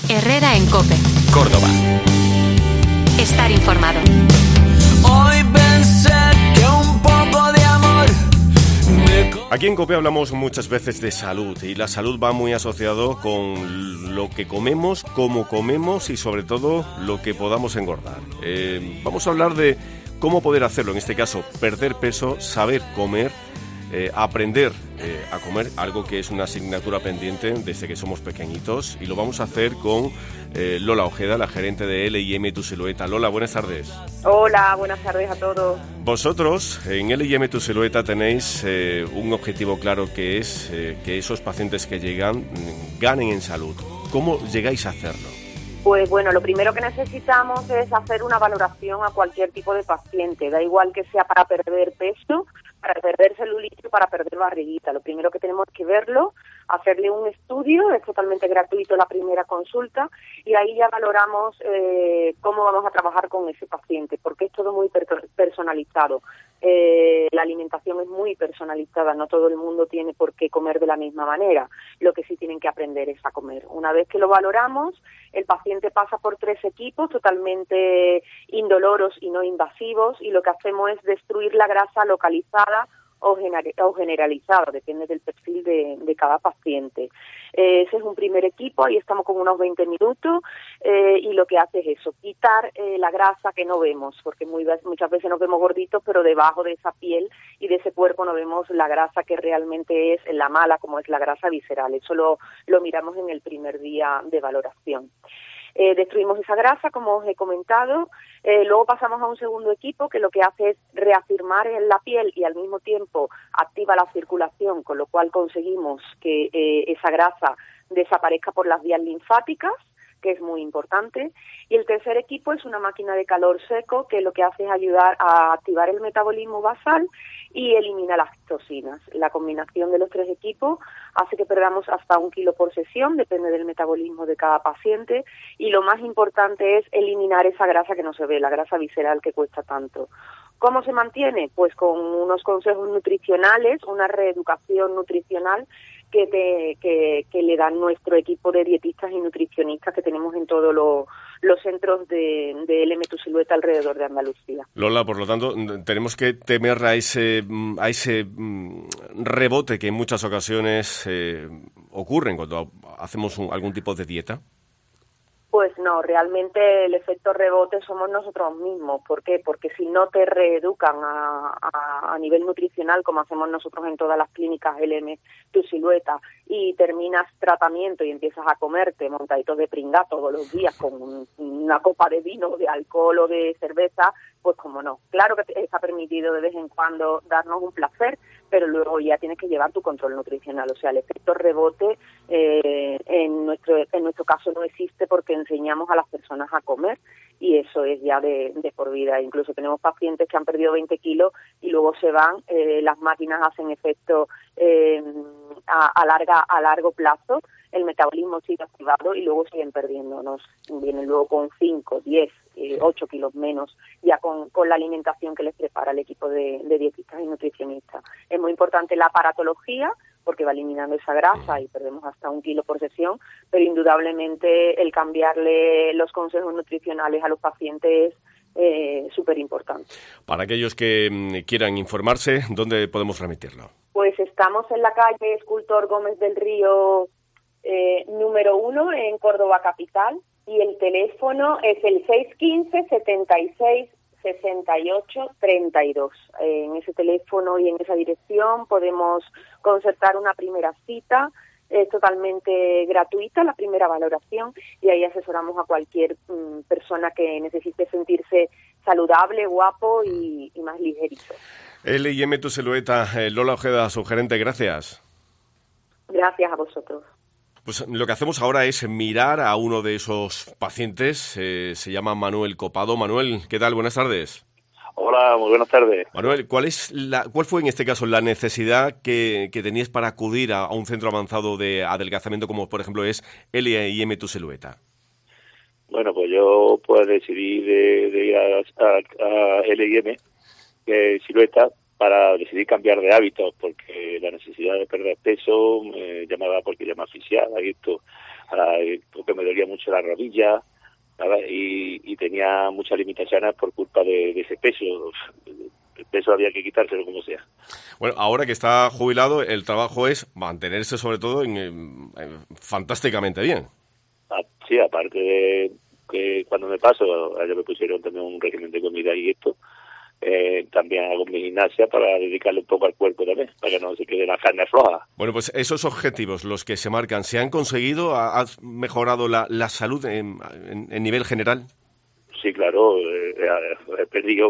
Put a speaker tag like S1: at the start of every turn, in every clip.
S1: Herrera en COPE.
S2: Córdoba.
S1: Estar informado.
S3: Hoy pensé que un poco de amor
S2: Aquí en COPE hablamos muchas veces de salud y la salud va muy asociado con lo que comemos, cómo comemos y sobre todo lo que podamos engordar. Vamos a hablar de cómo poder hacerlo, en este caso perder peso, saber comer, aprender a comer, algo que es una asignatura pendiente desde que somos pequeñitos, y lo vamos a hacer con Lola Ojeda, la gerente de L&M Tu Silueta. Lola, buenas tardes.
S4: Hola, buenas tardes a todos.
S2: Vosotros en L&M Tu Silueta tenéis un objetivo claro, que es que esos pacientes que llegan ganen en salud. ¿Cómo llegáis a hacerlo?
S4: Pues bueno, lo primero que necesitamos es hacer una valoración a cualquier tipo de paciente, da igual que sea para perder peso, para perder celulitis o para perder barriguita. Lo primero que tenemos que verlo, hacerle un estudio, es totalmente gratuito la primera consulta, y ahí ya valoramos cómo vamos a trabajar con ese paciente, porque es todo muy personalizado. La alimentación es muy personalizada, no todo el mundo tiene por qué comer de la misma manera, lo que sí tienen que aprender es a comer. Una vez que lo valoramos, el paciente pasa por 3 equipos totalmente indoloros y no invasivos, y lo que hacemos es destruir la grasa localizada o generalizada, depende del perfil de cada paciente. Ese es un primer equipo, ahí estamos con unos 20 minutos y lo que hace es eso, quitar la grasa que no vemos, porque muchas veces nos vemos gorditos, pero debajo de esa piel y de ese cuerpo no vemos la grasa que realmente es la mala, como es la grasa visceral. Eso lo miramos en el primer día de valoración. Destruimos esa grasa, como os he comentado, luego pasamos a un segundo equipo que lo que hace es reafirmar en la piel y al mismo tiempo activa la circulación, con lo cual conseguimos que esa grasa desaparezca por las vías linfáticas, que es muy importante. Y el tercer equipo es una máquina de calor seco, que lo que hace es ayudar a activar el metabolismo basal y elimina las toxinas. La combinación de los 3 equipos hace que perdamos hasta 1 kilo por sesión, depende del metabolismo de cada paciente, y lo más importante es eliminar esa grasa que no se ve, la grasa visceral que cuesta tanto. ¿Cómo se mantiene? Pues con unos consejos nutricionales, una reeducación nutricional que le dan nuestro equipo de dietistas y nutricionistas que tenemos en todos los centros de L&M Tu Silueta alrededor de Andalucía.
S2: Lola, por lo tanto, tenemos que temer a ese rebote que en muchas ocasiones ocurren cuando hacemos algún tipo de dieta.
S4: Pues no, realmente el efecto rebote somos nosotros mismos. ¿Por qué? Porque si no te reeducan a nivel nutricional, como hacemos nosotros en todas las clínicas L&M Tu Silueta, y terminas tratamiento y empiezas a comerte montaditos de pringá todos los días con una copa de vino, de alcohol o de cerveza, pues como no. Claro que está permitido de vez en cuando darnos un placer, pero luego ya tienes que llevar tu control nutricional. O sea, el efecto rebote en nuestro caso no existe, porque enseñamos a las personas a comer y eso es ya de por vida. Incluso tenemos pacientes que han perdido 20 kilos y luego se van, las máquinas hacen efecto a largo plazo, el metabolismo sigue activado y luego siguen perdiéndonos. Vienen luego con 5, 10, 8 kilos menos, ya con la alimentación que les prepara el equipo de dietistas y nutricionistas. Es muy importante la aparatología, porque va eliminando esa grasa y perdemos hasta 1 kilo por sesión, pero indudablemente el cambiarle los consejos nutricionales a los pacientes es súper importante.
S2: Para aquellos que quieran informarse, ¿dónde podemos remitirlo?
S4: Pues estamos en la calle Escultor Gómez del Río número 1 en Córdoba capital, y el teléfono es el 615 76 68 32. En ese teléfono y en esa dirección podemos concertar una primera cita. Es totalmente gratuita la primera valoración, y ahí asesoramos a cualquier persona que necesite sentirse saludable, guapo y más ligerito.
S2: L&M Tu Silueta, Lola Ojeda, su gerente, gracias.
S4: Gracias a vosotros.
S2: Pues lo que hacemos ahora es mirar a uno de esos pacientes, se llama Manuel Copado. Manuel, ¿qué tal? Buenas tardes.
S5: Hola, muy buenas tardes.
S2: Manuel, ¿cuál fue en este caso la necesidad que tenías para acudir a un centro avanzado de adelgazamiento como por ejemplo es L&M Tu Silueta?
S5: Bueno, pues yo decidí de ir a L&M Silueta para decidir cambiar de hábitos, porque la necesidad de perder peso me llamaba, porque ya me asfixiaba y esto porque me dolía mucho la rodilla, ¿sabes? Y tenía muchas limitaciones por culpa de ese peso. El peso había que quitárselo como sea.
S2: Bueno, ahora que está jubilado, el trabajo es mantenerse sobre todo fantásticamente bien.
S5: Sí, aparte de que cuando me paso, allá me pusieron también un régimen de comida y esto, también hago mi gimnasia para dedicarle un poco al cuerpo también, para que no se quede la carne floja.
S2: Bueno, pues esos objetivos, los que se marcan, ¿se han conseguido? ¿Has mejorado la salud en nivel general?
S5: Sí, claro, he perdido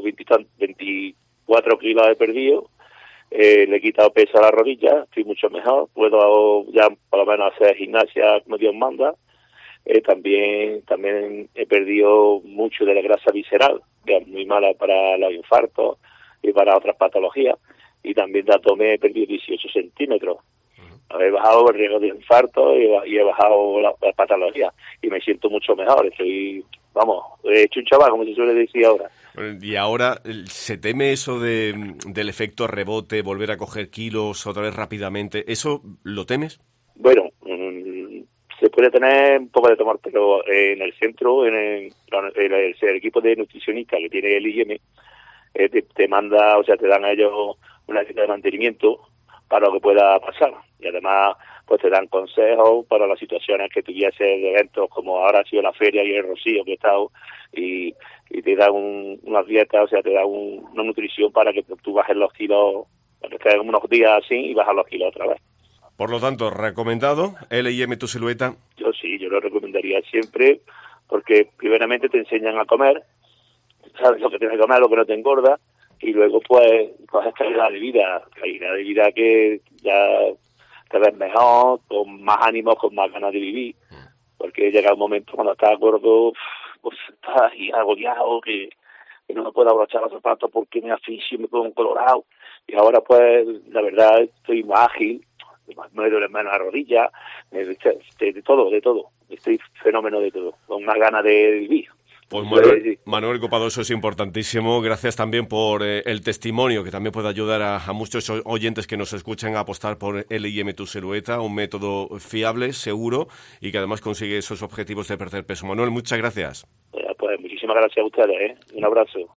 S5: 24 kilos, he perdido, le he quitado peso a la rodilla, estoy mucho mejor, puedo ya por lo menos hacer gimnasia como Dios manda. También he perdido mucho de la grasa visceral, que es muy mala para los infartos y para otras patologías, y también he perdido 18 centímetros. He bajado el riesgo de infarto y he bajado la patología, y me siento mucho mejor. He hecho un chaval, como se suele decir ahora.
S2: Y ahora, ¿se teme eso del efecto rebote, volver a coger kilos otra vez rápidamente? ¿Eso lo temes?
S5: Bueno, se puede tener un poco de temor, pero en el centro, el equipo de nutricionistas que tiene el IEM, te manda, o sea, te dan a ellos una dieta de mantenimiento para lo que pueda pasar. Y además, pues te dan consejos para las situaciones que tuviese de eventos, como ahora ha sido la feria y el Rocío que he estado, y te dan unas dietas, o sea, te dan una nutrición para que tú bajes los kilos, para que estés unos días así y bajas los kilos otra vez.
S2: Por lo tanto, recomendado, L&M Tu Silueta.
S5: Yo lo recomendaría siempre, porque primeramente te enseñan a comer, sabes lo que tienes que comer, lo que no te engorda, y luego pues coges calidad de vida que ya te ves mejor, con más ánimo, con más ganas de vivir, porque llega un momento cuando estás gordo, pues estás ahí agobiado, que no me puedo abrochar los zapatos porque me asfixio y me pongo colorado, y ahora pues la verdad estoy más ágil, me duele menos la rodilla, de todo, estoy fenómeno de todo, con más ganas de vivir.
S2: Pues Manuel Copado, eso es importantísimo. Gracias también por el testimonio, que también puede ayudar a muchos oyentes que nos escuchan a apostar por L&M Tu Silueta, un método fiable, seguro, y que además consigue esos objetivos de perder peso. Manuel, muchas gracias.
S5: Pues muchísimas gracias a ustedes, un abrazo.